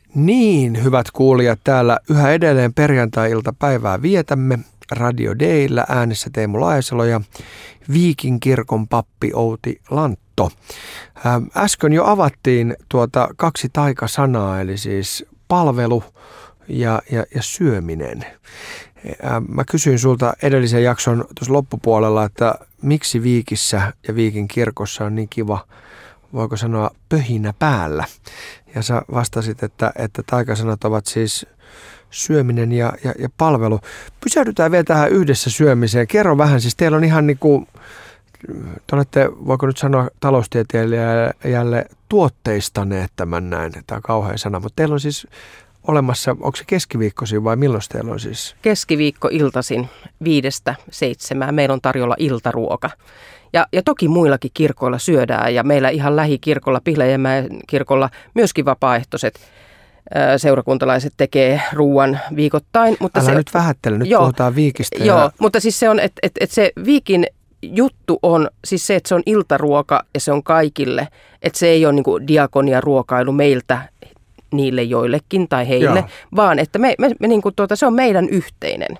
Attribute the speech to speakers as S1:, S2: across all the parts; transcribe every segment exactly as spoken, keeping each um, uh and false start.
S1: Niin, hyvät kuulijat, täällä yhä edelleen perjantai-iltapäivää vietämme Radio Dayllä, äänessä Teemu Laajasalo ja Viikin kirkon pappi Outi Lantto. Äsken jo avattiin tuota kaksi taikasanaa, eli siis palvelu ja, ja, ja syöminen. Mä kysyin sulta edellisen jakson tuossa loppupuolella, että miksi Viikissä ja Viikin kirkossa on niin kiva, voiko sanoa, pöhinä päällä. Ja sä vastasit, että, että taikasanat ovat siis syöminen ja, ja, ja palvelu. Pysähdytään vielä tähän yhdessä syömiseen. Kerro vähän, siis teillä on ihan niin kuin, te olette, voiko nyt sanoa taloustieteilijälle, tuotteistaneet tämän näin, tämä on kauhea sana, mutta teillä on siis olemassa, onko se keskiviikkoisin vai milloin teillä on siis?
S2: Keskiviikko iltaisin viidestä seitsemään. Meillä on tarjolla iltaruoka. Ja, ja toki muillakin kirkoilla syödään ja meillä ihan lähikirkolla, Pihlajamäen kirkolla myöskin vapaaehtoiset ää, seurakuntalaiset tekee ruuan viikoittain. Mutta
S1: Älä
S2: se,
S1: nyt vähättele, nyt
S2: joo,
S1: puhutaan Viikistä.
S2: Joo,
S1: ja...
S2: mutta siis se on, että et, et se Viikin juttu on siis se, että se on iltaruoka ja se on kaikille. Että se ei ole niin kuin diakoniaruokailu meiltä niille joillekin tai heille, joo, vaan että me, me, me, niin kuin tuota, se on meidän yhteinen.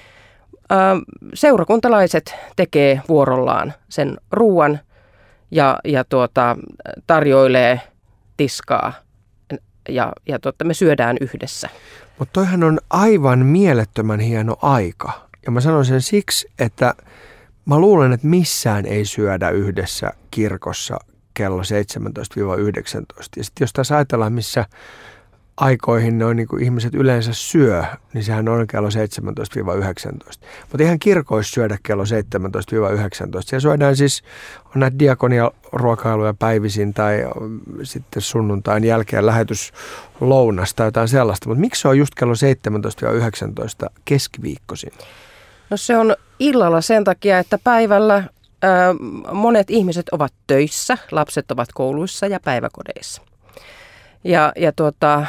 S2: Seurakuntalaiset tekee vuorollaan sen ruuan ja, ja tuota, tarjoilee, tiskaa ja, ja tuota, me syödään yhdessä.
S1: Mutta toihan on aivan mielettömän hieno aika. Ja mä sanon sen siksi, että mä luulen, että missään ei syödä yhdessä kirkossa kello seitsemäntoista yhdeksäntoista. Ja sitten jos taas ajatellaan, missä aikoihin noin niin kuin ihmiset yleensä syö, niin sehän on kello seitsemäntoista yhdeksäntoista. Mutta ihan kirkoissa syödä kello seitsemäntoista yhdeksäntoista. Siellä syödään siis, on näitä diakoniaruokailuja päivisin tai sitten sunnuntain jälkeen lähetyslounas tai jotain sellaista. Mutta miksi se on just kello seitsemäntoista yhdeksäntoista keskiviikkoisin?
S2: No se on illalla sen takia, että päivällä ää, monet ihmiset ovat töissä, lapset ovat kouluissa ja päiväkodeissa. Ja, ja tuota,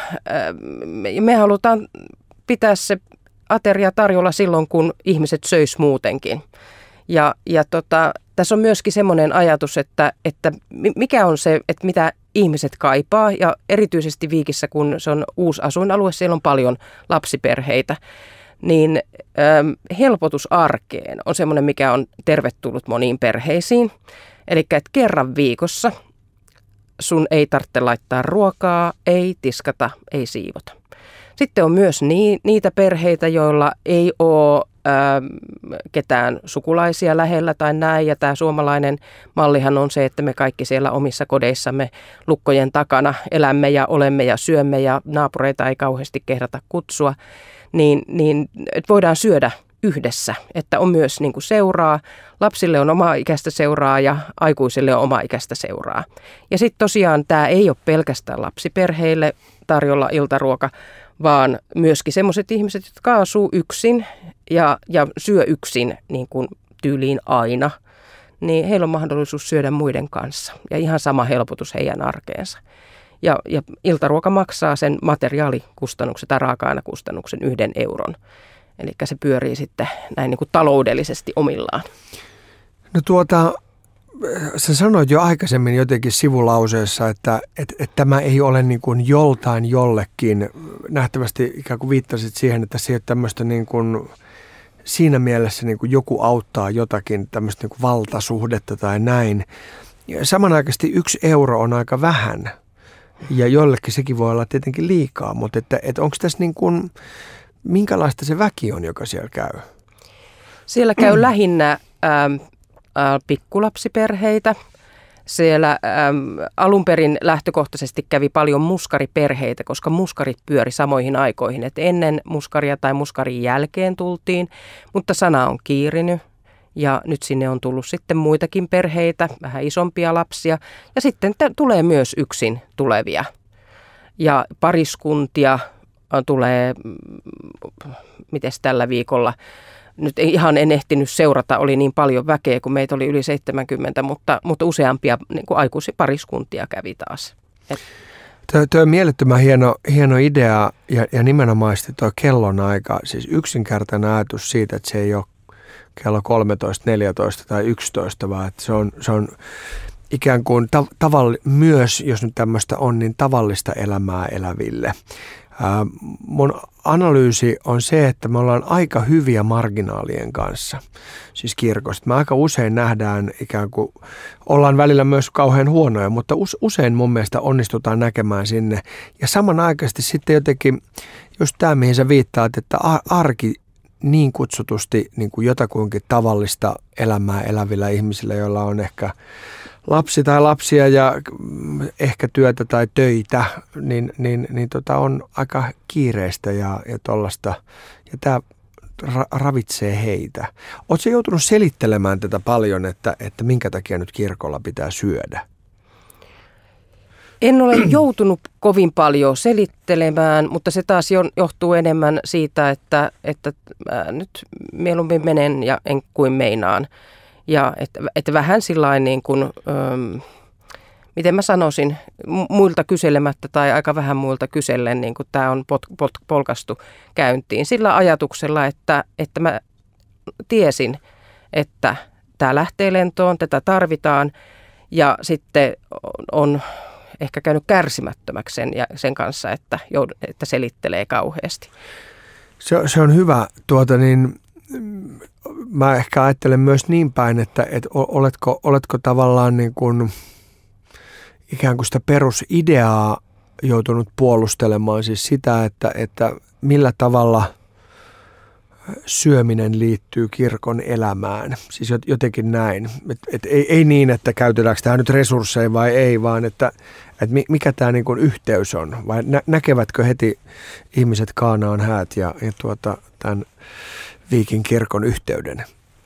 S2: me halutaan pitää se ateria tarjolla silloin, kun ihmiset söis muutenkin. Ja, ja tota, tässä on myöskin semmoinen ajatus, että, että mikä on se, että mitä ihmiset kaipaa. Ja erityisesti Viikissä, kun se on uusi asuinalue, siellä on paljon lapsiperheitä. Niin ähm, helpotus arkeen on semmoinen, mikä on tervetullut moniin perheisiin. Eli että kerran viikossa sun ei tarvitse laittaa ruokaa, ei tiskata, ei siivota. Sitten on myös nii, niitä perheitä, joilla ei ole ää, ketään sukulaisia lähellä tai näin. Ja tämä suomalainen mallihan on se, että me kaikki siellä omissa kodeissamme lukkojen takana elämme ja olemme ja syömme ja naapureita ei kauheasti kehdata kutsua. Niin, niin että voidaan syödä yhdessä, että on myös niin kuin seuraa, lapsille on oma ikäistä seuraa ja aikuisille on oma ikäistä seuraa. Ja sitten tosiaan tämä ei ole pelkästään lapsiperheille tarjolla iltaruoka, vaan myöskin sellaiset ihmiset, jotka asuu yksin ja, ja syö yksin niin kuin tyyliin aina, niin heillä on mahdollisuus syödä muiden kanssa ja ihan sama helpotus heidän arkeensa. Ja, ja iltaruoka maksaa sen materiaalikustannuksen tai raaka-ainekustannuksen yhden euron. Eli se pyörii sitten näin niin kuin taloudellisesti omillaan.
S1: No tuota, sä sanoit jo aikaisemmin jotenkin sivulauseessa, että, että, että tämä ei ole niin kuin joltain jollekin. Nähtävästi ikään kuin viittasit siihen, että se ei ole tämmöistä niin kuin, siinä mielessä niin kuin joku auttaa jotakin tämmöistä niin kuin valtasuhdetta tai näin. Ja samanaikaisesti yksi euro on aika vähän ja jollekin sekin voi olla tietenkin liikaa, mutta että, että onko tässä niin kuin, minkälaista se väki on, joka siellä käy?
S2: Siellä käy mm. lähinnä ähm, äh, pikkulapsiperheitä. Siellä ähm, alun perin lähtökohtaisesti kävi paljon muskariperheitä, koska muskarit pyöri samoihin aikoihin. Et ennen muskaria tai muskarin jälkeen tultiin, mutta sana on kiirinyt. Ja nyt sinne on tullut sitten muitakin perheitä, vähän isompia lapsia. Ja sitten t- tulee myös yksin tulevia. Ja pariskuntia tulee, mites tällä viikolla, nyt ihan en ehtinyt seurata, oli niin paljon väkeä, kun meitä oli yli seitsemänkymmentä, mutta, mutta useampia niin kuin aikuisia pariskuntia kävi taas. Et.
S1: Tuo on mielettömän hieno, hieno idea ja, ja nimenomaan tuo kellonaika, siis yksinkertainen ajatus siitä, että se ei ole kello kolmetoista, neljätoista tai yksitoista, vaan että se on, se on ikään kuin tav- tavalli, myös, jos nyt tämmöistä on, niin tavallista elämää eläville. Ää, mun analyysi on se, että me ollaan aika hyviä marginaalien kanssa, siis kirkosta. Me aika usein nähdään ikään kuin, ollaan välillä myös kauhean huonoja, mutta usein mun mielestä onnistutaan näkemään sinne. Ja samanaikaisesti sitten jotenkin, just tämä mihin sä viittaat, että arki niin kutsutusti niin kuin jotakuinkin tavallista elämää elävillä ihmisillä, joilla on ehkä lapsi tai lapsia ja ehkä työtä tai töitä, niin, niin, niin tota on aika kiireistä ja, ja tollaista. Ja tämä ra- ravitsee heitä. Oletko joutunut selittelemään tätä paljon, että, että minkä takia nyt kirkolla pitää syödä?
S2: En ole joutunut kovin paljon selittelemään, mutta se taas johtuu enemmän siitä, että, että nyt mieluummin menen ja en kuin meinaan. Ja että, että vähän sillain niin kuin, ähm, miten mä sanoisin, muilta kyselemättä tai aika vähän muilta kysellen, niin kuin tämä on pot, pot, polkastu käyntiin. Sillä ajatuksella, että, että mä tiesin, että tämä lähtee lentoon, tätä tarvitaan ja sitten on ehkä käynyt kärsimättömäksi sen, ja sen kanssa, että, joud, että selittelee kauheasti.
S1: Se, se on hyvä. Tuota niin, mä ehkä ajattelen myös niin päin, että, että oletko, oletko tavallaan niin kuin ikään kuin sitä perusideaa joutunut puolustelemaan, siis sitä, että, että millä tavalla syöminen liittyy kirkon elämään. Siis jotenkin näin. Et, et ei, ei niin, että käytetäänkö tämä nyt resursseja vai ei, vaan että, että mikä tämä niin kuin yhteys on. Vai nä, näkevätkö heti ihmiset Kaanaan häät ja, ja tuota, tämän Viikin kirkon yhteyden?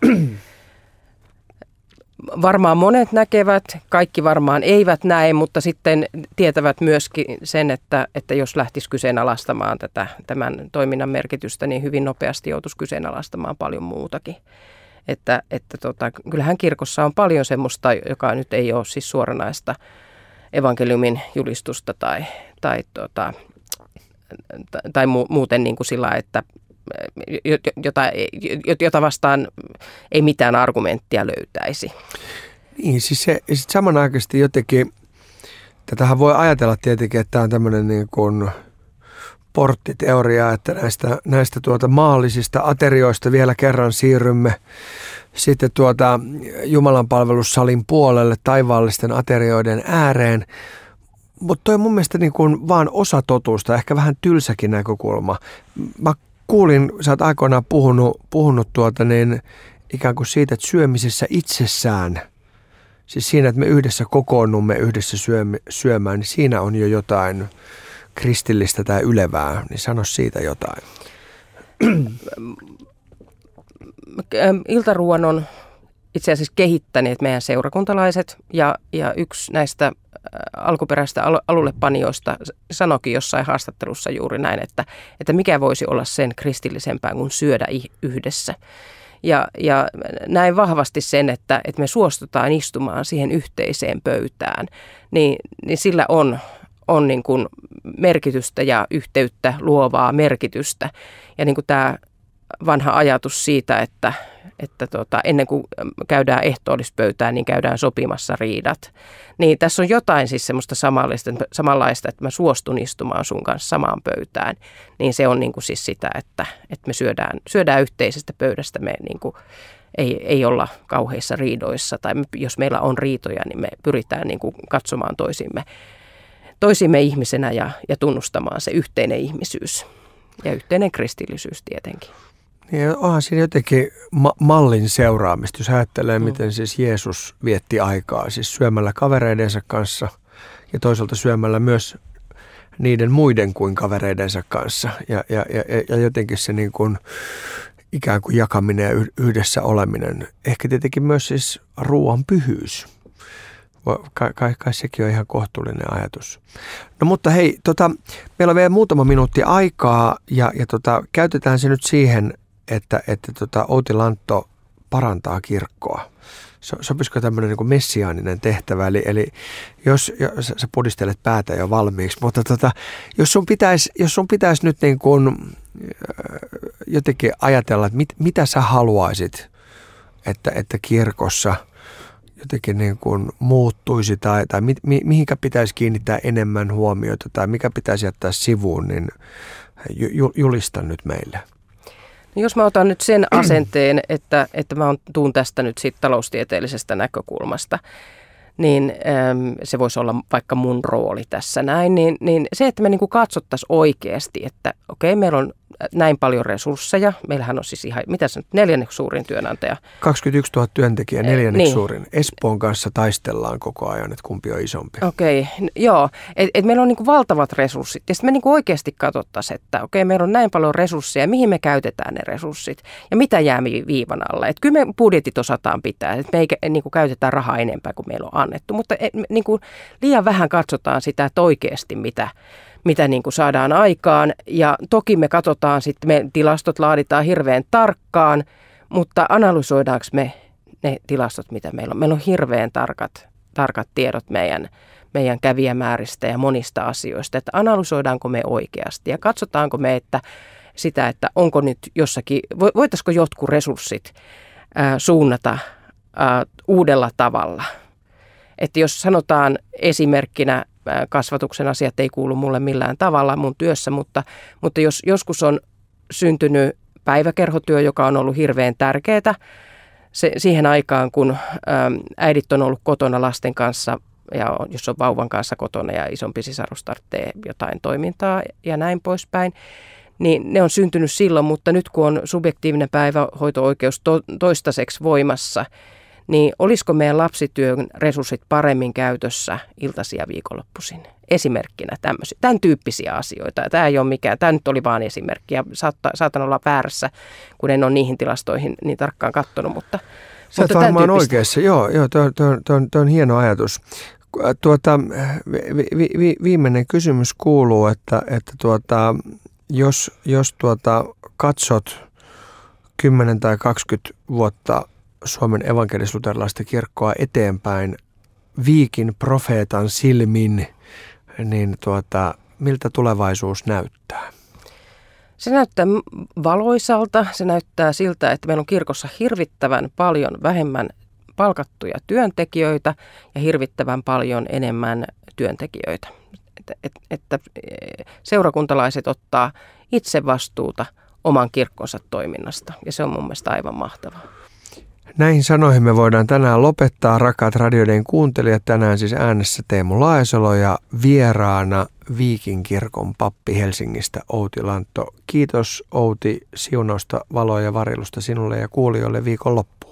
S2: Varmaan monet näkevät, kaikki varmaan eivät näe, mutta sitten tietävät myöskin sen, että, että jos lähtisi kyseenalaistamaan tätä, tämän toiminnan merkitystä, niin hyvin nopeasti joutuisi kyseenalaistamaan paljon muutakin. Että, että tota, kyllähän kirkossa on paljon semmoista, joka nyt ei ole siis suoranaista evankeliumin julistusta tai, tai, tota, tai muuten niin kuin sillä, että Jota, jota vastaan ei mitään argumenttia löytäisi.
S1: Niin, siis se, sit samanaikaisesti jotenkin, tätähän voi ajatella tietenkin, että tämä on tämmöinen niin kuin porttiteoria, että näistä, näistä tuota maallisista aterioista vielä kerran siirrymme sitten tuota Jumalan palvelussalin puolelle taivaallisten aterioiden ääreen. Mutta toi on mun mielestä niin kuin vaan osa totuusta, ehkä vähän tylsäkin näkökulma. Mä kuulin, sä oot aikoinaan puhunut, puhunut tuota niin, ikään kuin siitä, että syömisessä itsessään, siis siinä, että me yhdessä kokoonnumme yhdessä syömme, syömään, niin siinä on jo jotain kristillistä tai ylevää, niin sano siitä jotain.
S2: Iltaruuan on itse asiassa kehittäneet meidän seurakuntalaiset ja, ja yksi näistä alkuperäistä alullepanijoista sanoikin jossain haastattelussa juuri näin, että, että mikä voisi olla sen kristillisempää kuin syödä yhdessä. Ja, ja näin vahvasti sen, että, että me suostutaan istumaan siihen yhteiseen pöytään, niin, niin sillä on, on niin kuin merkitystä ja yhteyttä luovaa merkitystä. Ja niin kuin tämä vanha ajatus siitä, että, että tota, ennen kuin käydään ehtoollispöytään, niin käydään sopimassa riidat. Niin tässä on jotain siis semmoista samanlaista, että mä suostun istumaan sun kanssa samaan pöytään. Niin se on niin kuin siis sitä, että, että me syödään, syödään yhteisestä pöydästä. Me niin kuin ei, ei olla kauheissa riidoissa tai me, jos meillä on riitoja, niin me pyritään niin kuin katsomaan toisimme, toisimme ihmisenä ja, ja tunnustamaan se yhteinen ihmisyys ja yhteinen kristillisyys tietenkin.
S1: Niin onhan siinä jotenkin ma- mallin seuraamista, jos ajattelee, mm. miten siis Jeesus vietti aikaa, siis syömällä kavereidensa kanssa ja toisaalta syömällä myös niiden muiden kuin kavereidensa kanssa. Ja, ja, ja, ja jotenkin se niin kuin ikään kuin jakaminen ja yhdessä oleminen. Ehkä tietenkin myös siis ruoan pyhyys. Kai, kai, kai sekin on ihan kohtuullinen ajatus. No mutta hei, tota, meillä on vielä muutama minuutti aikaa ja, ja tota, käytetään se nyt siihen, että, että tota, Outi Lantto parantaa kirkkoa. So, sopisiko tämmöinen niin kuin messiaaninen tehtävä? Eli, eli jos, jos sä pudistelet päätä jo valmiiksi, mutta tota, jos sun pitäisi, jos sun pitäisi nyt niin kuin, jotenkin ajatella, että mit, mitä sä haluaisit, että, että kirkossa, jotenkin niin kuin muuttuisi tai, tai mi, mi, mihinkä pitäisi kiinnittää enemmän huomiota tai mikä pitäisi jättää sivuun, niin ju, julista nyt meille.
S2: No jos mä otan nyt sen asenteen, että, että mä tuun tästä nyt siitä taloustieteellisestä näkökulmasta, niin äm, se voisi olla vaikka mun rooli tässä näin, niin, niin se, että me niin kuin katsottaisiin oikeasti, että okei, meillä on näin paljon resursseja. Meillähän on siis ihan, mitä se nyt, neljänneksi suurin työnantaja.
S1: kaksikymmentäyksituhatta työntekijää, neljänneksi
S2: niin.
S1: suurin. Espoon kanssa taistellaan koko ajan, että kumpi on isompi.
S2: Okei, joo. Et, et meillä on niinku valtavat resurssit. Ja sitten me niinku oikeasti katsottaisiin, että okei, meillä on näin paljon resursseja, mihin me käytetään ne resurssit ja mitä jää viivan alle. Et kyllä me budjetit osataan pitää, että me ei niinku käytetään rahaa enempää kuin meillä on annettu. Mutta et, niinku, liian vähän katsotaan sitä, että oikeasti mitä... mitä niin kuin saadaan aikaan. Ja toki me katsotaan sitten, me tilastot laaditaan hirveän tarkkaan, mutta analysoidaanko me ne tilastot, mitä meillä on? Meillä on hirveän tarkat, tarkat tiedot meidän, meidän kävijämääristä ja monista asioista, että analysoidaanko me oikeasti ja katsotaanko me että sitä, että onko nyt jossakin, voitaisiko jotkut resurssit ää, suunnata ää, uudella tavalla. Että jos sanotaan esimerkkinä, kasvatuksen asiat ei kuulu mulle millään tavalla mun työssä, mutta, mutta jos joskus on syntynyt päiväkerhotyö, joka on ollut hirveän tärkeää se, siihen aikaan, kun äm, äidit on ollut kotona lasten kanssa ja jos on vauvan kanssa kotona ja isompi sisarus tarvitsee jotain toimintaa ja näin poispäin, niin ne on syntynyt silloin, mutta nyt kun on subjektiivinen päivähoito-oikeus to, toistaiseksi voimassa, niin olisiko meidän lapsityön resurssit paremmin käytössä iltaisin ja viikonloppuisin? Esimerkkinä tämmöisiä, tämän tyyppisiä asioita. Tämä ei ole mikään, tämä nyt oli vain esimerkki ja saattaa, saatan olla väärässä, kun en ole niihin tilastoihin niin tarkkaan katsonut. Mutta,
S1: sä
S2: mutta
S1: oot varmaan oikeassa, joo, joo tuo, tuo, tuo, tuo on hieno ajatus. Tuota, vi, vi, viimeinen kysymys kuuluu, että, että tuota, jos, jos tuota, katsot kymmenen tai kaksikymmentä vuotta Suomen evankelis-luterilaista kirkkoa eteenpäin Viikin profeetan silmin, niin tuota, miltä tulevaisuus näyttää?
S2: Se näyttää valoisalta, se näyttää siltä, että meillä on kirkossa hirvittävän paljon vähemmän palkattuja työntekijöitä ja hirvittävän paljon enemmän työntekijöitä. Että, että, että seurakuntalaiset ottaa itse vastuuta oman kirkkonsa toiminnasta ja se on mun mielestä aivan mahtavaa.
S1: Näihin sanoihin me voidaan tänään lopettaa, rakkaat radioiden kuuntelijat. Tänään siis äänessä Teemu Laesalo ja vieraana Viikin kirkon pappi Helsingistä Outi Lantto. Kiitos Outi siunausta, valoa ja varjelusta sinulle ja kuulijoille viikonloppuun.